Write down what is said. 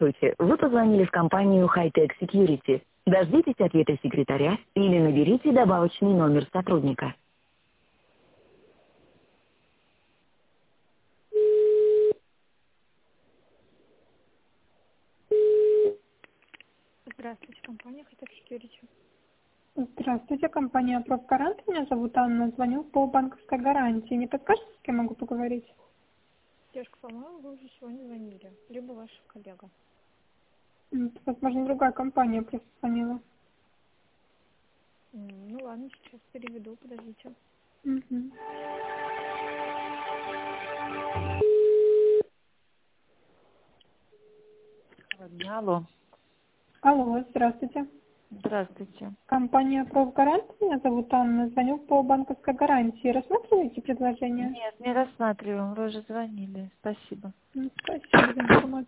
Здравствуйте, вы позвонили в компанию High-Tech Security. Дождитесь ответа секретаря или наберите добавочный номер сотрудника. Здравствуйте, компания Hightech Security. Здравствуйте, компания Профгарант. Меня зовут Анна. Звоню по банковской гарантии. Не подскажете, с кем могу поговорить? Девушка, по-моему, вы уже сегодня звонили. Либо ваша коллега. Возможно, другая компания просто звонила. Ну ладно, сейчас переведу, подождите. Мгм. Алло, Алло, здравствуйте. здравствуйте. Компания Профгарант. Меня зовут Анна. Звоню по банковской гарантии. Рассматриваете предложение? Нет, не рассматриваем, вы уже звонили. Спасибо. Спасибо за информацию.